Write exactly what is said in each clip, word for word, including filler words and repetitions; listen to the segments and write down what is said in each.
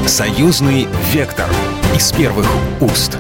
Союзный вектор из первых уст.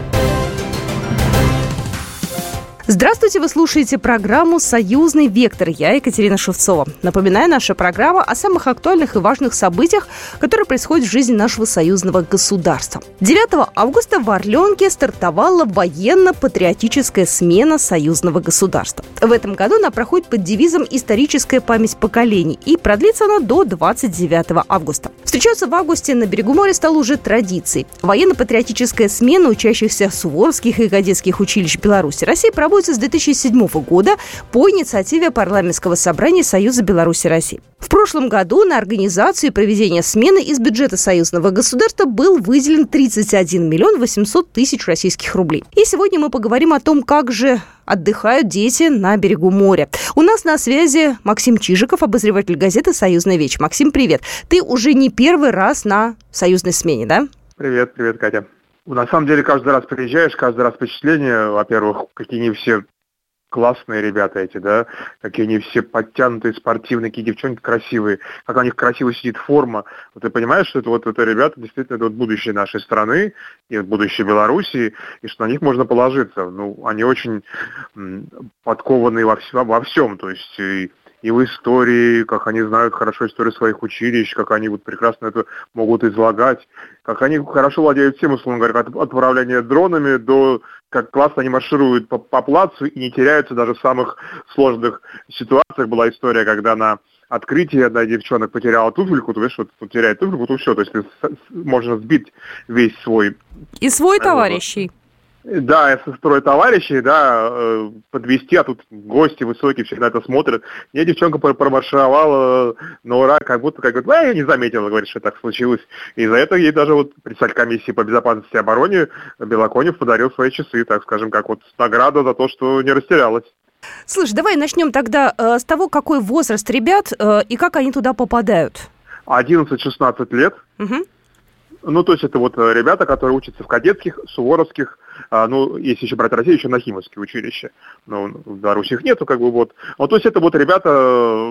Здравствуйте, вы слушаете программу «Союзный вектор». Я Екатерина Шевцова. Напоминаю, наша программа о самых актуальных и важных событиях, которые происходят в жизни нашего союзного государства. девятого августа в Орленке стартовала военно-патриотическая смена союзного государства. В этом году она проходит под девизом «Историческая память поколений», и продлится она до двадцать девятого августа. Встречаться в августе на берегу моря стало уже традицией. Военно-патриотическая смена учащихся Суворовских и кадетских училищ Беларуси России проводится с две тысячи седьмого года по инициативе Парламентского собрания Союза Беларуси России. В прошлом году на организацию и проведение смены из бюджета союзного государства был выделен тридцать один миллион восемьсот тысяч российских рублей. И сегодня мы поговорим о том, как же отдыхают дети на берегу моря. У нас на связи Максим Чижиков, обозреватель газеты «Союзная вечь». Максим, привет. Ты уже не первый раз на союзной смене, да? Привет, привет, Катя. На самом деле, каждый раз приезжаешь, каждый раз впечатление, во-первых, какие они все классные ребята эти, да, какие они все подтянутые, спортивные, какие девчонки красивые, как у них красиво сидит форма. Вот ты понимаешь, что это вот это ребята, действительно, это вот будущее нашей страны, и будущее Белоруссии, и что на них можно положиться. Ну, они очень м, подкованные во, вс- во всем, то есть и, и в истории, как они знают хорошо историю своих училищ, как они вот прекрасно это могут излагать, как они хорошо владеют всем, условно говоря, от, от управления дронами до как классно они маршируют по, по плацу и не теряются даже в самых сложных ситуациях. Была история, когда на открытии одна девчонок потеряла туфельку, то видишь, вот теряет туфельку, то все, то есть можно сбить весь свой... И свой товарищей. Да, если строй товарищей, да, подвести, а тут гости высокие всегда это смотрят. Мне девчонка промаршировала на ура, как будто, как говорит, а я не заметила, говорит, что так случилось. И за это ей даже вот председатель комиссии по безопасности и обороне Белоконев подарил свои часы, так скажем, как вот награда за то, что не растерялась. Слушай, давай начнем тогда э, с того, какой возраст ребят э, и как они туда попадают. одиннадцать-шестнадцать лет. Угу. Ну, то есть это вот ребята, которые учатся в кадетских, суворовских, а, ну, если еще брать Россию, еще Нахимовские училища. Ну, в Беларуси их нету, как бы вот. Ну, то есть это вот ребята,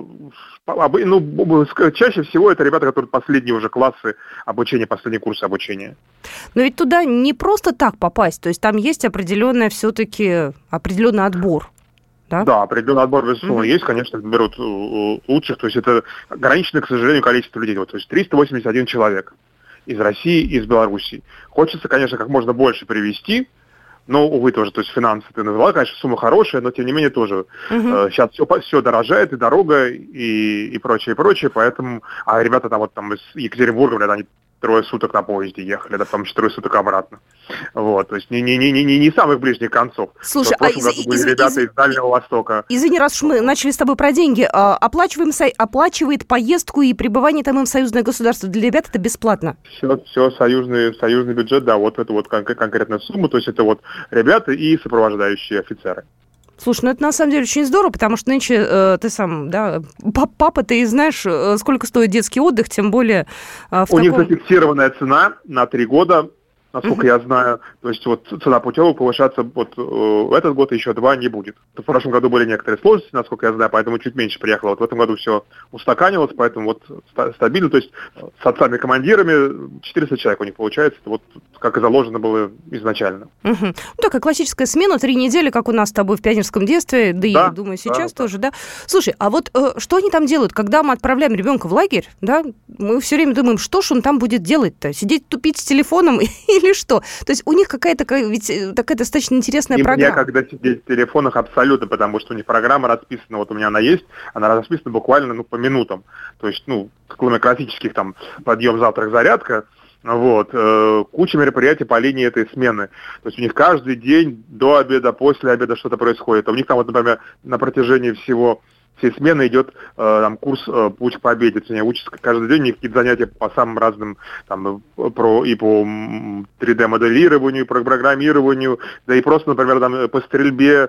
ну, чаще всего это ребята, которые последние уже классы обучения, последние курсы обучения. Но ведь туда не просто так попасть, то есть там есть определенный все-таки определенный отбор. Да? Да, определенный отбор, безусловно, mm-hmm. есть, конечно, берут лучших, то есть это ограниченное, к сожалению, количество людей, вот, то есть триста восемьдесят один человек. Из России, из Белоруссии. Хочется, конечно, как можно больше привезти, но, увы, тоже, то есть финансы ты назвала, конечно, сумма хорошая, но, тем не менее, тоже uh-huh. э, сейчас все, все дорожает, и дорога, и, и прочее, и прочее, поэтому, а ребята там вот там из Екатеринбурга, блядь, они трое суток на поезде ехали, да, потом четыре суток обратно. Вот, то есть не, не, не, не, не самых ближних концов. Слушай, а из, были из, ребята из, из Дальнего Востока. Извини, раз уж мы начали с тобой про деньги, оплачиваем, оплачивает поездку и пребывание там им в союзное государство. Для ребят это бесплатно? Все, все союзный, союзный бюджет, да, вот это вот кон- конкретная сумма, то есть это вот ребята и сопровождающие офицеры. Слушай, ну это на самом деле очень здорово, потому что нынче э, ты сам, да, папа, ты и знаешь, э, сколько стоит детский отдых, тем более э, в У таком... них зафиксированная цена на три года, насколько uh-huh. я знаю. То есть вот цена путевок повышаться вот в этот год еще два не будет. В прошлом году были некоторые сложности, насколько я знаю, поэтому чуть меньше приехало. Вот в этом году все устаканилось, поэтому вот стабильно. То есть с отцами-командирами четыреста человек у них получается, вот как и заложено было изначально. Uh-huh. Ну, такая классическая смена, три недели, как у нас с тобой в пионерском детстве, да, да и, я думаю, сейчас да, тоже, да. да. Слушай, а вот э, что они там делают, когда мы отправляем ребенка в лагерь, да, мы все время думаем, что ж он там будет делать-то? Сидеть тупить с телефоном или что? То есть у них какая-то, ведь такая достаточно интересная им программа. Некогда сидеть в телефонах абсолютно, потому что у них программа расписана, вот у меня она есть, она расписана буквально, ну, по минутам. То есть, ну, кроме классических там подъем, завтрак, зарядка, вот, э, куча мероприятий по линии этой смены. То есть у них каждый день до обеда, после обеда что-то происходит. А у них там, вот, например, на протяжении всего всей смены идет э, там курс э, «Путь к победе». Они учатся каждый день, у них какие-то занятия по самым разным, там, про, и по три дэ-моделированию, и по программированию, да и просто, например, там, по стрельбе, э,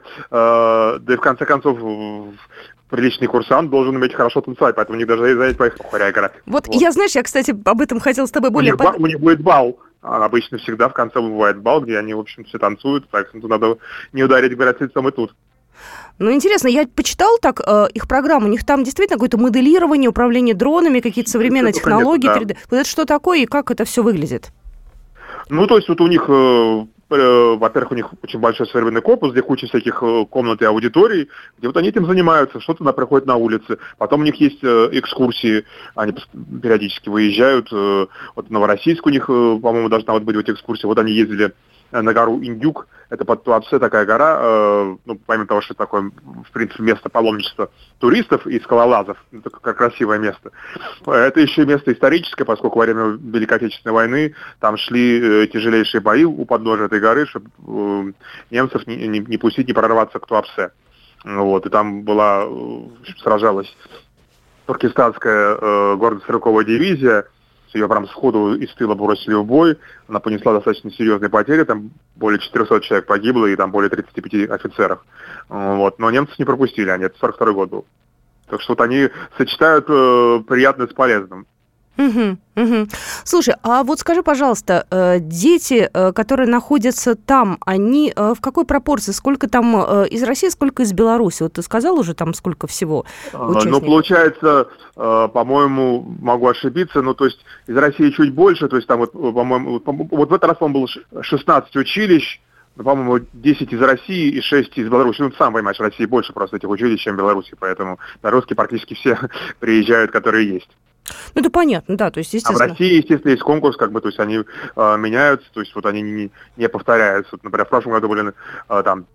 да и в конце концов приличный курсант должен уметь хорошо танцевать, поэтому у них даже занятия по хореографии. Вот, вот я, знаешь, я, кстати, об этом хотела с тобой более... У них, под... у них будет бал. Обычно всегда в конце бывает бал, где они, в общем, все танцуют, так что надо не ударить, говорят, лицом и тут. Ну, интересно, я почитала так э, их программу, у них там действительно какое-то моделирование, управление дронами, какие-то современные это, технологии, конечно, да. три дэ. Вот это что такое и как это все выглядит? Ну, то есть вот у них... Э... Во-первых, у них очень большой современный корпус, где куча всяких комнат и аудиторий, где вот они этим занимаются, что-то на проходит на улице. Потом у них есть экскурсии, они периодически выезжают. Вот в Новороссийск у них, по-моему, должна вот быть вот экскурсия. Вот они ездили на гору Индюк, это под Туапсе такая гора, ну, помимо того, что это такое, в принципе, место паломничества туристов и скалолазов, это как красивое место. Это еще место историческое, поскольку во время Великой Отечественной войны там шли тяжелейшие бои у подножия этой горы, чтобы немцев не, не, не пустить, не прорваться к Туапсе. Вот, и там была, сражалась туркестанская э, горно-стрелковая дивизия. Ее прям сходу из тыла бросили в бой, она понесла достаточно серьезные потери, там более четыреста человек погибло и там более тридцать пять офицеров. Вот. Но немцев не пропустили, они, это сорок второй год был. Так что вот они сочетают э, приятное с полезным. Угу, угу. Слушай, а вот скажи, пожалуйста, э, дети, э, которые находятся там, они э, в какой пропорции? Сколько там э, из России, сколько из Беларуси? Вот ты сказал уже там сколько всего участников? Ну, получается, э, по-моему, могу ошибиться, но то есть из России чуть больше, то есть там вот, по-моему, вот в этот раз, по-моему, было шестнадцать училищ, ну, по-моему, десять из России и шесть из Беларуси. Ну, ты сам понимаешь, в России больше просто этих училищ, чем в Беларуси, поэтому белорусские практически все приезжают, которые есть. Ну, это понятно, да, то есть, естественно... А в России, естественно, есть конкурс, как бы, то есть они э, меняются, то есть вот они не, не повторяются. Вот, например, в прошлом году были э, там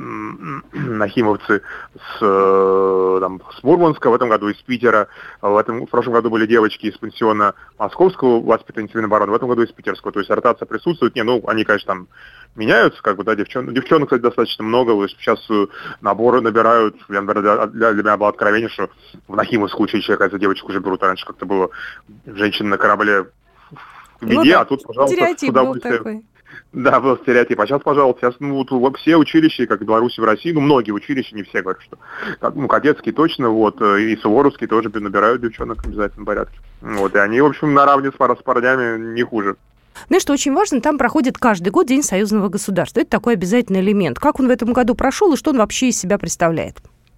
нахимовцы с, э, там, с Мурманска, в этом году из Питера. В, этом, в прошлом году были девочки из пансиона Московского, воспитанницы Минобороны, в этом году из Питерского. То есть ротация присутствует. Не, ну, они, конечно, там меняются, как бы, да, девчонок. Девчонок, кстати, достаточно много. То есть сейчас наборы набирают. Я, например, для, для меня было откровение, что в Нахимовском училище, оказывается, девочек уже берут. Раньше как-то было женщины на корабле в беде, ну, да, а тут, пожалуйста, стереотип был такой. Да, был стереотип. А сейчас, пожалуйста, сейчас, ну, вот, все училища, как в Беларуси, в России, ну, многие училища, не все говорят, что, ну, кадетские точно, вот, и суворовские тоже набирают девчонок в обязательном порядке. Вот, и они, в общем, наравне с парнями не хуже. Знаешь, что очень важно, там проходит каждый год День союзного государства. Это такой обязательный элемент. Как он в этом году прошел и что он вообще из себя представляет?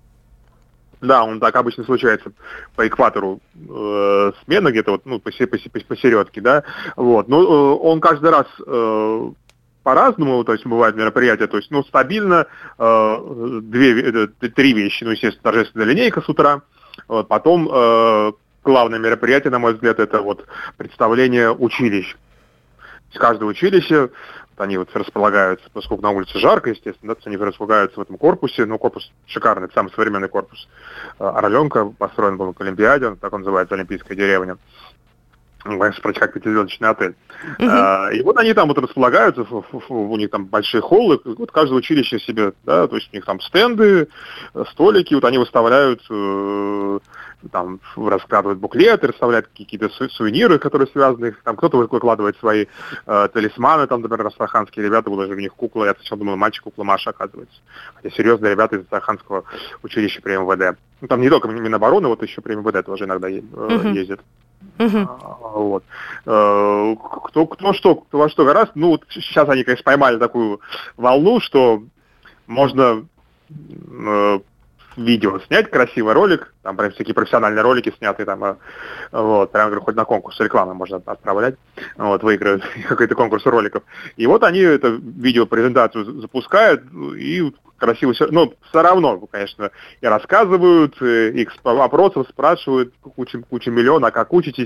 Да, он так обычно случается по экватору э, смена где-то вот, ну, посередке, да, вот, но э, он каждый раз э, по-разному, то есть бывает мероприятия, то есть, ну, стабильно э, две, три вещи, ну, естественно, торжественная линейка с утра, вот, потом э, главное мероприятие, на мой взгляд, это вот представление училищ. Из каждого училища они вот располагаются, поскольку на улице жарко, естественно, да, они располагаются в этом корпусе, ну, корпус шикарный, это самый современный корпус Орленка, построен был к Олимпиаде, так он называется, Олимпийская деревня. Конечно, почти как пятизвездочный отель. Uh-huh. А, и вот они там вот располагаются, у них там большие холлы, вот каждое училище себе, да, то есть у них там стенды, столики, вот они выставляют, э, там раскладывают буклеты, расставляют какие-то су- сувениры, которые связаны, там кто-то выкладывает свои э, талисманы, там, например, астраханские ребята, даже у них кукла, я сначала думал, мальчик кукла Маша, оказывается. Хотя серьезные ребята из Астраханского училища при эм вэ дэ. Ну, там не только Минобороны, вот еще при эм вэ дэ тоже иногда е- uh-huh. ездят. Uh-huh. Вот. Кто, кто что, кто во что гораздо. Ну, вот сейчас они, конечно, поймали такую волну, что можно э, видео снять, красивый ролик, там прям всякие профессиональные ролики снятые, там, вот, прям, говорю, хоть на конкурс рекламы можно отправлять, вот, выиграют какой-то конкурс роликов. И вот они эту видеопрезентацию запускают, и красиво все, ну, все равно, конечно, и рассказывают, и вопросов спрашивают, куча, куча миллион, а как учитесь,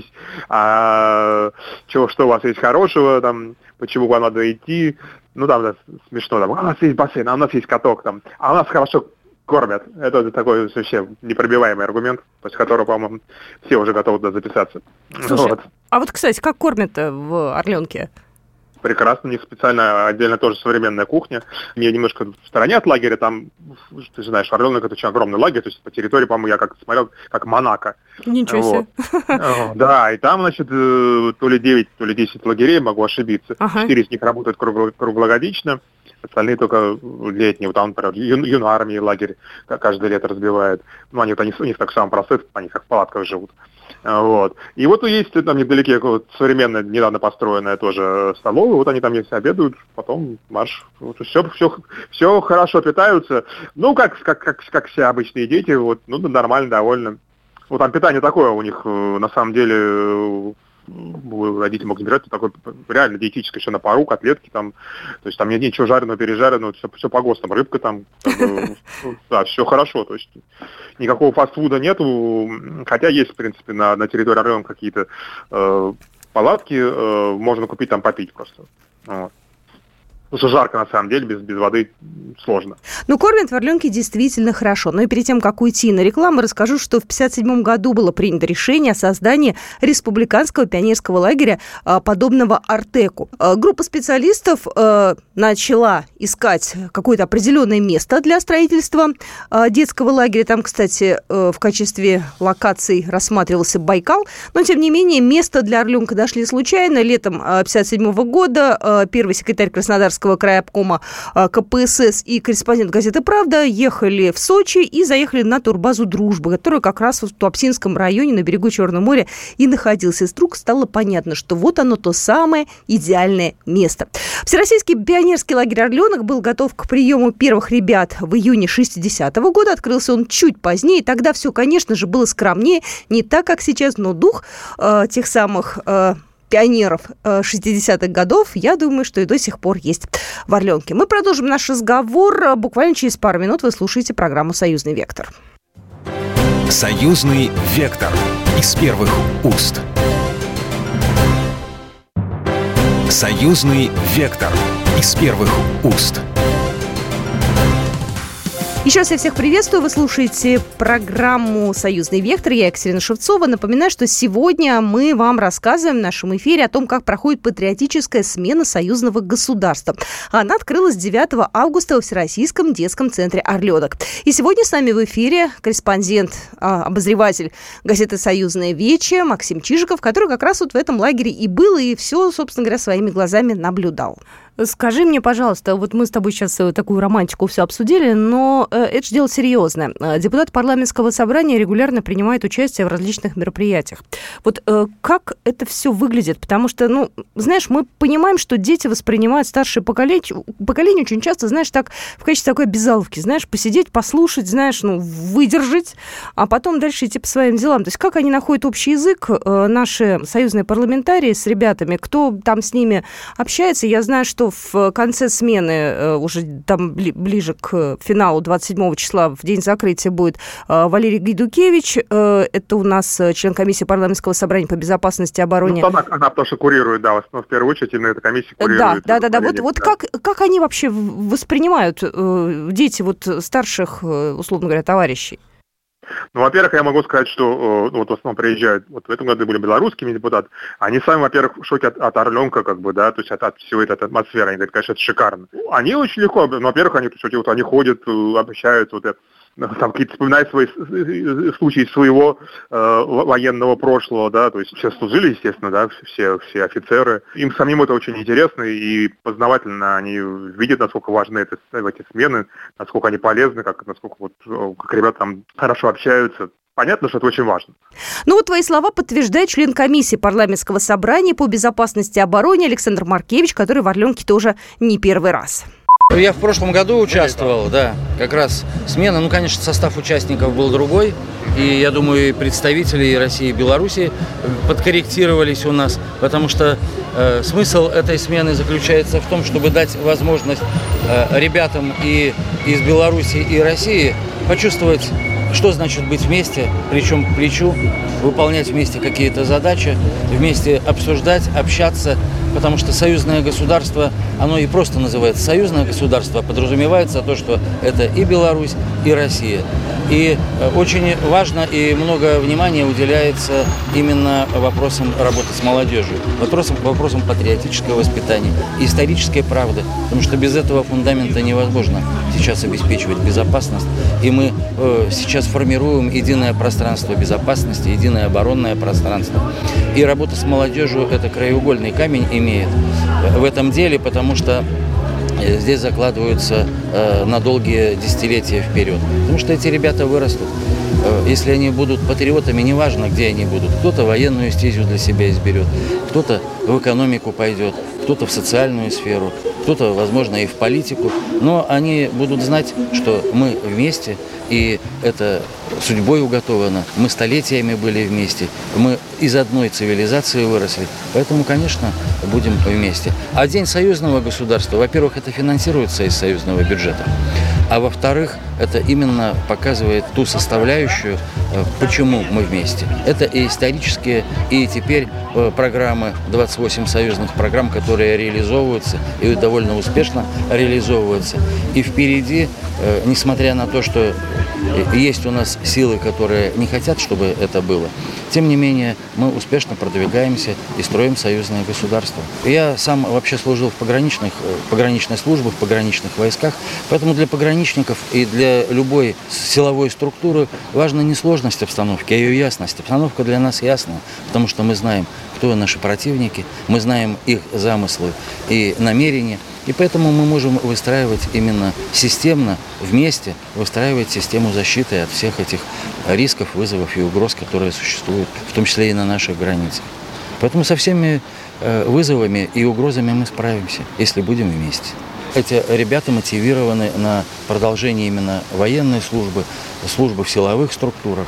а чего, что у вас есть хорошего, там, почему вам надо идти, ну, там, да, смешно, там, а у нас есть бассейн, а у нас есть каток, там, а у нас хорошо кормят. Это такой вообще непробиваемый аргумент, после которого, по-моему, все уже готовы туда записаться. Слушай, вот. А вот, кстати, как кормят в Орленке? Прекрасно, у них специально отдельно тоже современная кухня. Не немножко в стороне от лагеря, там, ты же знаешь, Орленок это очень огромный лагерь, то есть по территории, по-моему, я как смотрел, как Монако. Ничего себе. Вот. Да, и там, значит, то ли девять, то ли десять лагерей, могу ошибиться. Четыре из них работают круглогодично. остальные только летние. Вот там, например, ю, юнармии лагерь каждое лето разбивают. Ну, они, они у них так самый процесс, они как в палатках живут. Вот. И вот есть там недалеке вот, современная, недавно построенная тоже столовая, вот они там есть обедают, потом марш. Вот, все, все, все хорошо питаются. Ну, как, как, как, как все обычные дети, вот, ну, нормально, довольно. Вот там питание такое у них, на самом деле, родители могут забирать, такое реально диетическое, еще на пару, котлетки там, то есть там нет ничего жареного, пережаренного, все, все по ГОСТам, рыбка там, да, все хорошо, то есть никакого фастфуда нету, хотя есть, в принципе, на, на территории Орленка какие-то э, палатки, э, можно купить там попить просто, вот. Потому что жарко, на самом деле, без, без воды сложно. Ну, кормят в Орленке действительно хорошо. Но и перед тем, как уйти на рекламу, расскажу, что в пятьдесят седьмом году было принято решение о создании республиканского пионерского лагеря, подобного Артеку. Группа специалистов начала искать какое-то определенное место для строительства детского лагеря. Там, кстати, в качестве локаций рассматривался Байкал. Но, тем не менее, место для Орленка нашли случайно. Летом пятьдесят седьмого года первый секретарь Краснодарского края обкома ка пэ эс эс и корреспондент газеты «Правда» ехали в Сочи и заехали на турбазу «Дружба», которая как раз в Туапсинском районе на берегу Черного моря и находилась. И вдруг стало понятно, что вот оно то самое идеальное место. Всероссийский пионерский лагерь «Орленок» был готов к приему первых ребят в июне шестидесятого года. Открылся он чуть позднее. Тогда все, конечно же, было скромнее. Не так, как сейчас, но дух э, тех самых... Э, пионеров шестидесятых годов, я думаю, что и до сих пор есть в Орленке. Мы продолжим наш разговор. Буквально через пару минут вы слушаете программу «Союзный вектор». «Союзный вектор» из первых уст. «Союзный вектор» из первых уст. Еще раз я всех приветствую. Вы слушаете программу «Союзный вектор». Я Екатерина Шевцова. Напоминаю, что сегодня мы вам рассказываем в нашем эфире о том, как проходит патриотическая смена союзного государства. Она открылась девятого августа во Всероссийском детском центре «Орленок». И сегодня с нами в эфире корреспондент, обозреватель газеты «Союзная Вече» Максим Чижиков, который как раз вот в этом лагере и был, и все, собственно говоря, своими глазами наблюдал. Скажи мне, пожалуйста, вот мы с тобой сейчас такую романтику все обсудили, но это же дело серьезное. Депутаты парламентского собрания регулярно принимают участие в различных мероприятиях. Вот как это все выглядит? Потому что, ну, знаешь, мы понимаем, что дети воспринимают старшее поколение, поколение очень часто, знаешь, так в качестве такой обязаловки, знаешь, посидеть, послушать, знаешь, ну, выдержать, а потом дальше идти по своим делам. То есть как они находят общий язык, наши союзные парламентарии с ребятами, кто там с ними общается? Я знаю, что в конце смены, уже там ближе к финалу двадцать седьмого числа, в день закрытия, будет Валерий Гайдукевич. Это у нас член комиссии парламентского собрания по безопасности и обороне. Ну, она, она потому что курирует, да, в первую очередь, именно эта комиссия курирует. Да, да, да, да. Вот, вот да. Как, как они вообще воспринимают дети вот старших, условно говоря, товарищей? Ну, во-первых, я могу сказать, что ну, вот в основном приезжают, вот в этом году были белорусскими депутаты, они сами, во-первых, в шоке от, от Орленка, как бы, да, то есть от, от всего этой атмосферы, они говорят, конечно, это шикарно. Они очень легко, ну, во-первых, они, то есть, вот, они ходят, общаются, вот это, там какие-то вспоминают свои случаи своего э, военного прошлого, да, то есть все служили, естественно, да, все, все офицеры. Им самим это очень интересно и познавательно, они видят, насколько важны эти, эти смены, насколько они полезны, как, насколько вот, как ребята там хорошо общаются. Понятно, что это очень важно. Ну вот твои слова подтверждает член комиссии парламентского собрания по безопасности и обороне Александр Маркевич, который в Орленке тоже не первый раз. Я в прошлом году участвовал, да, как раз смена, ну, конечно, состав участников был другой, и, я думаю, и представители и России, и Беларуси подкорректировались у нас, потому что э, смысл этой смены заключается в том, чтобы дать возможность э, ребятам и из Беларуси, и России почувствовать, что значит быть вместе, плечом к плечу, выполнять вместе какие-то задачи, вместе обсуждать, общаться, потому что союзное государство, оно и просто называется союзное государство, подразумевается то, что это и Беларусь, и Россия. И очень важно и много внимания уделяется именно вопросам работы с молодежью, вопросам, вопросам патриотического воспитания, исторической правды, потому что без этого фундамента невозможно сейчас обеспечивать безопасность. И мы э, сейчас формируем единое пространство безопасности, единое оборонное пространство. И работа с молодежью – это краеугольный камень имеет в этом деле, потому что здесь закладываются на долгие десятилетия вперед. Потому что эти ребята вырастут. Если они будут патриотами, неважно, где они будут. Кто-то военную стезю для себя изберет, кто-то в экономику пойдет, кто-то в социальную сферу, кто-то, возможно, и в политику. Но они будут знать, что мы вместе, и это судьбой уготовано. Мы столетиями были вместе, мы из одной цивилизации выросли. Поэтому, конечно, будем вместе. А День союзного государства, во-первых, это финансируется из союзного бюджета. А во-вторых, это именно показывает ту составляющую, почему мы вместе. Это и исторические, и теперь программы, двадцать восемь союзных программ, которые реализовываются и довольно успешно реализовываются. И впереди, несмотря на то, что есть у нас силы, которые не хотят, чтобы это было, тем не менее мы успешно продвигаемся и строим союзное государство. Я сам вообще служил в пограничных, пограничной службе, в пограничных войсках, поэтому для пограничников и для любой силовой структуры важна не сложность обстановки, а ее ясность. Обстановка для нас ясная, потому что мы знаем, кто наши противники, мы знаем их замыслы и намерения. И поэтому мы можем выстраивать именно системно, вместе, выстраивать систему защиты от всех этих рисков, вызовов и угроз, которые существуют, в том числе и на наших границах. Поэтому со всеми вызовами и угрозами мы справимся, если будем вместе. Эти ребята мотивированы на продолжение именно военной службы, службы в силовых структурах,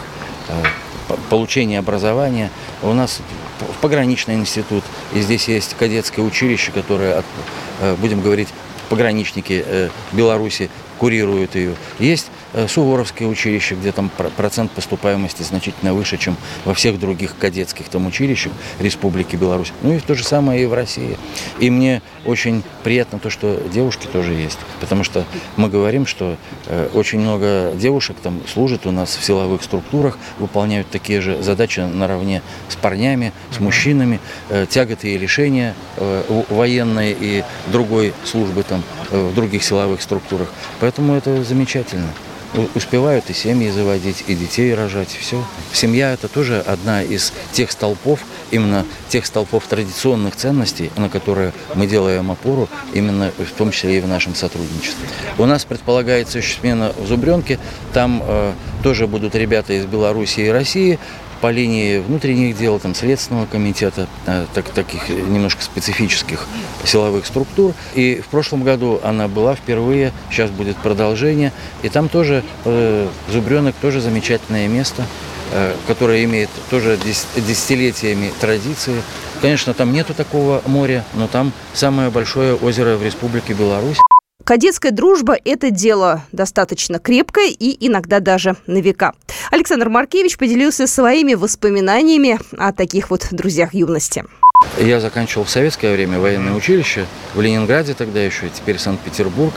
получение образования. У нас пограничный институт, и здесь есть кадетское училище, которое, будем говорить, пограничники Беларуси курируют ее. Есть Суворовское училище, где там процент поступаемости значительно выше, чем во всех других кадетских там училищах Республики Беларусь. Ну и то же самое и в России. И мне очень приятно то, что девушки тоже есть. Потому что мы говорим, что э, очень много девушек там служат у нас в силовых структурах, выполняют такие же задачи наравне с парнями, с мужчинами, э, тяготы и лишения э, военной и другой службы там э, в других силовых структурах. Поэтому это замечательно. Успевают и семьи заводить, и детей рожать, все. Семья – это тоже одна из тех столпов, именно тех столпов традиционных ценностей, на которые мы делаем опору, именно в том числе и в нашем сотрудничестве. У нас предполагается еще смена в Зубренке, там э, тоже будут ребята из Беларуси и России, по линии внутренних дел, там, Следственного комитета, так, таких немножко специфических силовых структур. И в прошлом году она была впервые, сейчас будет продолжение. И там тоже э, Зубренок тоже замечательное место, э, которое имеет тоже десятилетиями традиции. Конечно, там нету такого моря, но там самое большое озеро в Республике Беларусь. Кадетская дружба – это дело достаточно крепкое и иногда даже на века. Александр Маркевич поделился своими воспоминаниями о таких вот друзьях юности. Я заканчивал в советское время военное училище в Ленинграде тогда еще, теперь Санкт-Петербург.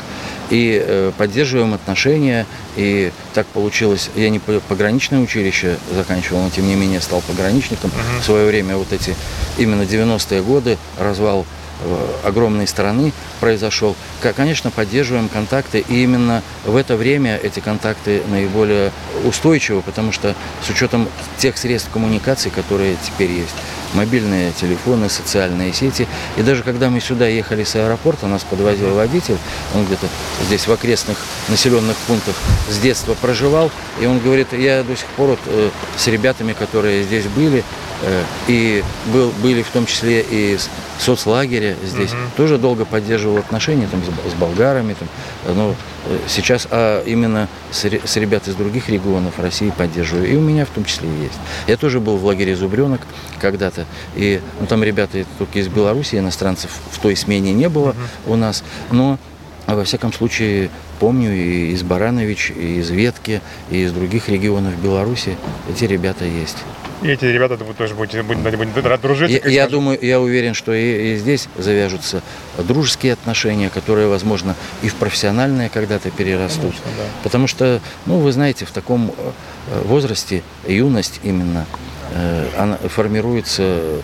И э, поддерживаем отношения. И так получилось, я не пограничное училище заканчивал, но тем не менее стал пограничником. Uh-huh. В свое время вот эти именно девяностые годы, развал огромной страны произошел. Конечно, поддерживаем контакты, и именно в это время эти контакты наиболее устойчивы, потому что с учетом тех средств коммуникации, которые теперь есть, мобильные телефоны, социальные сети, и даже когда мы сюда ехали с аэропорта, нас подвозил водитель, он где-то здесь в окрестных населенных пунктах с детства проживал, и он говорит, я до сих пор вот, э, с ребятами, которые здесь были, э, и был, были в том числе и с соцлагеря здесь, uh-huh. тоже долго поддерживал отношения там, с, с болгарами, там, но сейчас а именно с, с ребят из других регионов России поддерживаю, и у меня в том числе есть. Я тоже был в лагере Зубренок когда-то, и ну, там ребята только из Беларуси, иностранцев в той смене не было uh-huh. у нас, но во всяком случае помню и из Баранович, и из Ветки, и из других регионов Беларуси эти ребята есть. И эти ребята вы тоже будете, будете, будете дружить? Я, я думаю, я уверен, что и, и здесь завяжутся дружеские отношения, которые, возможно, и в профессиональные когда-то перерастут. Конечно, да. Потому что, ну, вы знаете, в таком возрасте юность именно, она формируется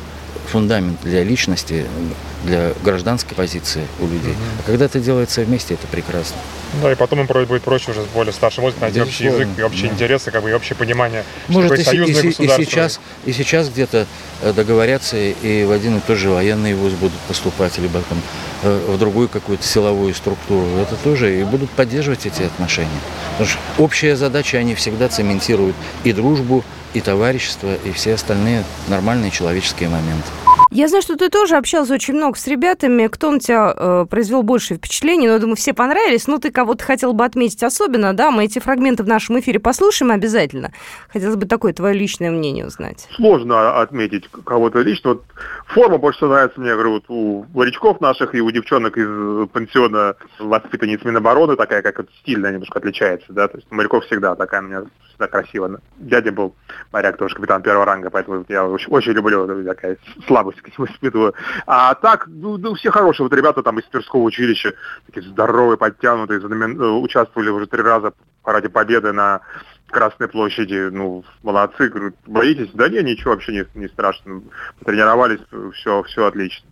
фундамент для личности, для гражданской позиции у людей. Mm-hmm. А когда это делается вместе, это прекрасно. Да, и потом им будет проще уже с более старшим возрастом найти общий язык, и общие да. интересы, как бы, и общее понимание, может, что такое союзное и, государство. И сейчас, и сейчас где-то договорятся и в один и тот же военный вуз будут поступать, либо там в другую какую-то силовую структуру. Это тоже и будут поддерживать эти отношения. Потому что общие задачи, они всегда цементируют и дружбу, и товарищество, и все остальные нормальные человеческие моменты. Я знаю, что ты тоже общался очень много с ребятами. Кто на тебя э, произвел большее впечатление? Ну, я думаю, все понравились. Ну, ты кого-то хотел бы отметить особенно, да? Мы эти фрагменты в нашем эфире послушаем обязательно. Хотелось бы такое твое личное мнение узнать. Сложно отметить кого-то лично. Вот форма больше всего нравится мне, говорю, вот у морячков наших и у девчонок из пансиона воспитанниц Минобороны, такая, как вот стильная немножко отличается, да? То есть у моряков всегда такая у меня всегда красиво. Дядя был моряк, тоже капитан первого ранга, поэтому я очень, очень люблю такая слабость к нему испытываю. А так, ну, ну, все хорошие. Вот ребята там из Тверского училища, такие здоровые, подтянутые, участвовали уже три раза в параде Победы на Красной площади. Ну, молодцы. Говорю, боитесь? Да не, ничего вообще не, не страшно. Потренировались, все, все отлично.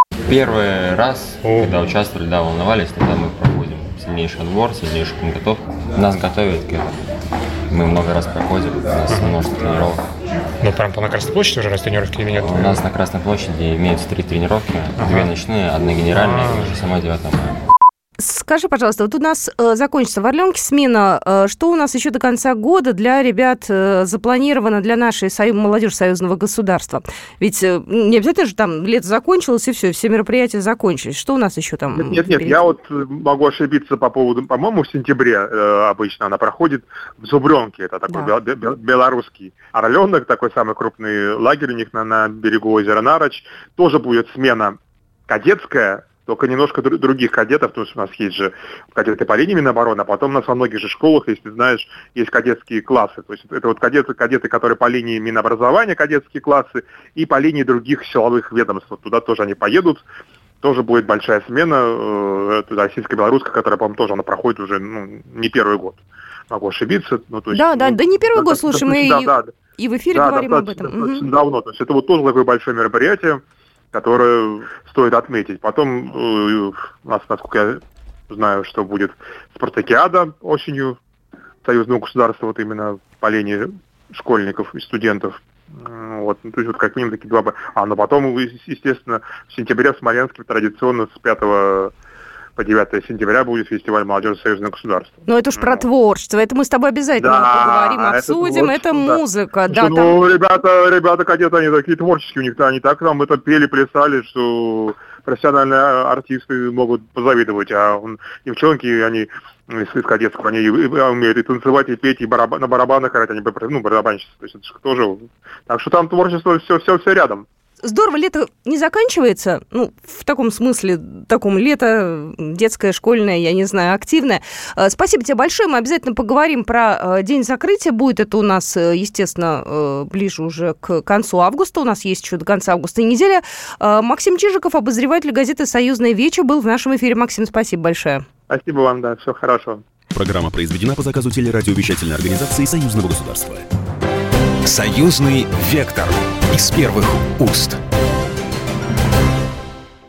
Первый раз, когда участвовали, да, волновались, тогда мы проходим сильнейший отбор, сильнейшую подготовку. Нас готовят к этому. Мы много раз проходим, у нас множество тренировок. Ну, прям на Красной площади уже раз тренировки или нет? У нас на Красной площади имеются три тренировки. Ага. Две ночные, одна генеральная и уже сама девятое мая. Скажи, пожалуйста, вот у нас э, закончится в Орленке смена. Э, что у нас еще до конца года для ребят э, запланировано для нашей сою... молодежи союзного государства? Ведь э, не обязательно же там лето закончилось, и все, все мероприятия закончились. Что у нас еще там? Нет, нет, нет, я вот могу ошибиться по поводу, по-моему, в сентябре э, обычно она проходит в Зубрёнке. Это такой да. бел- бел- белорусский Орленок, такой самый крупный лагерь у них на, на берегу озера Нарочь. Тоже будет смена кадетская, только немножко др- других кадетов, потому что у нас есть же кадеты по линии Минобороны, а потом у нас во многих же школах, если знаешь, есть кадетские классы. То есть это вот кадеты, кадеты, которые по линии Минобразования, кадетские классы, и по линии других силовых ведомств. Вот туда тоже они поедут. Тоже будет большая смена, э, российско-белорусская, которая, по-моему, тоже она проходит уже ну, не первый год. Могу ошибиться. Ну, то есть, да, ну, да, да не первый да, год, слушай, мы да, и, да, и в эфире да, говорим об этом. Достаточно угу. давно. То есть это вот тоже такое большое мероприятие, которое стоит отметить. Потом э, у нас, насколько я знаю, что будет спартакиада осенью союзного государства, вот именно по линии школьников и студентов. Вот, ну, то есть вот как минимум такие два... А, но потом, естественно, в сентябре в Смоленске традиционно с пятого по девятое сентября будет фестиваль молодежи союзного государства. Ну, это уж про творчество. Это мы с тобой обязательно да, поговорим, обсудим. Это, это музыка. Да. Да, ну, там... ребята, ребята, кадеты, они такие творческие, у них они так там это пели, плясали, что профессиональные артисты могут позавидовать, а он, девчонки, они из, из кадетского, они умеют и танцевать, и петь, и бараба, на барабанах играть, они, ну, барабанщицы, то есть это тоже... Так что там творчество все, все, все рядом. Здорово, лето не заканчивается, ну, в таком смысле, таком лето, детское, школьное, я не знаю, активное. Спасибо тебе большое, мы обязательно поговорим про день закрытия. Будет это у нас, естественно, ближе уже к концу августа, у нас есть еще до конца августа и неделя. Максим Чижиков, обозреватель газеты «Союзная Веча», был в нашем эфире. Максим, спасибо большое. Спасибо вам, да, все хорошо. Программа произведена по заказу телерадиовещательной организации Союзного государства. Союзный вектор из первых уст.